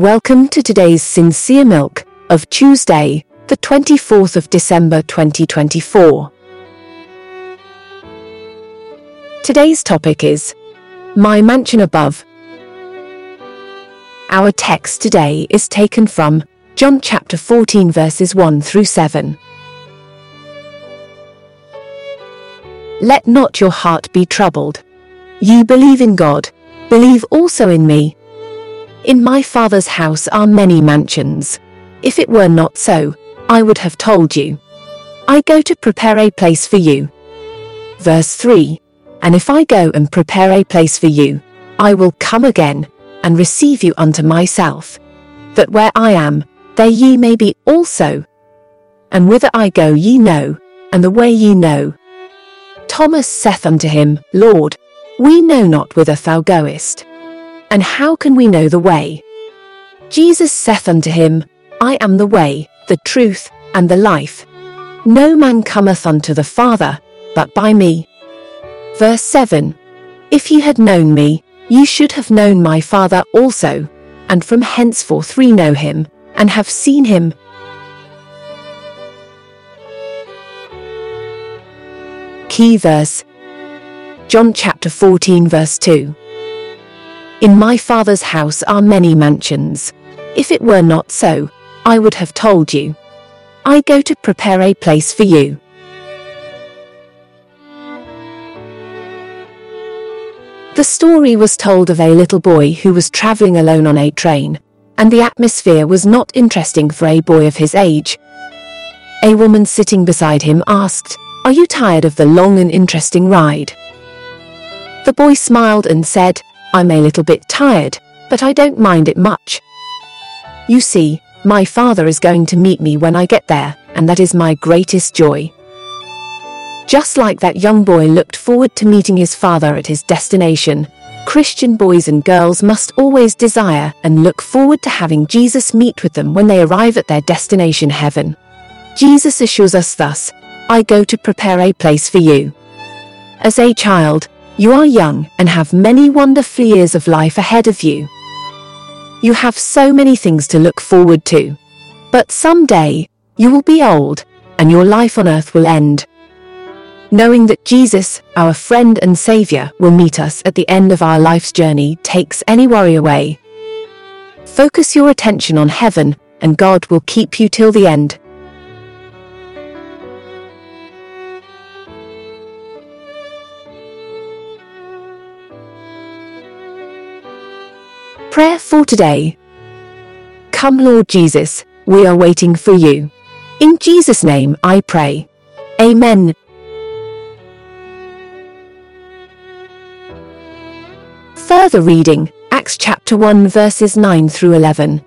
Welcome to today's Sincere Milk of Tuesday, the 24th of December 2024. Today's topic is My Mansion Above. Our text today is taken from John chapter 14 verses 1 through 7. Let not your heart be troubled. You believe in God, believe also in me. In my Father's house are many mansions. If it were not so, I would have told you. I go to prepare a place for you. Verse 3. And if I go and prepare a place for you, I will come again, and receive you unto myself, that where I am, there ye may be also. And whither I go ye know, and the way ye know. Thomas saith unto him, Lord, we know not whither thou goest. And how can we know the way? Jesus saith unto him, I am the way, the truth, and the life. No man cometh unto the Father, but by me. Verse 7. If ye had known me, ye should have known my Father also, and from henceforth we know him, and have seen him. Key verse. John chapter 14 verse 2. In my Father's house are many mansions. If it were not so, I would have told you. I go to prepare a place for you. The story was told of a little boy who was traveling alone on a train, and the atmosphere was not interesting for a boy of his age. A woman sitting beside him asked, Are you tired of the long and interesting ride? The boy smiled and said, I'm a little bit tired, but I don't mind it much. You see, my Father is going to meet me when I get there, and that is my greatest joy. Just like that young boy looked forward to meeting his Father at his destination, Christian boys and girls must always desire and look forward to having Jesus meet with them when they arrive at their destination heaven. Jesus assures us thus, I go to prepare a place for you. As a child, you are young and have many wonderful years of life ahead of you. You have so many things to look forward to. But someday, you will be old, and your life on earth will end. Knowing that Jesus, our friend and Savior, will meet us at the end of our life's journey takes any worry away. Focus your attention on heaven, and God will keep you till the end. Prayer for today. Come Lord Jesus, we are waiting for you. In Jesus' name I pray. Amen. Further reading, Acts chapter 1 verses 9 through 11.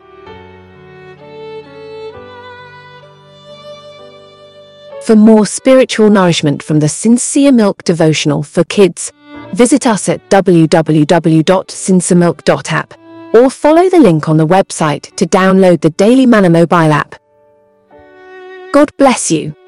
For more spiritual nourishment from the Sincere Milk devotional for kids, visit us at www.sinceremilk.app. or follow the link on the website to download the Daily Manna mobile app. God bless you.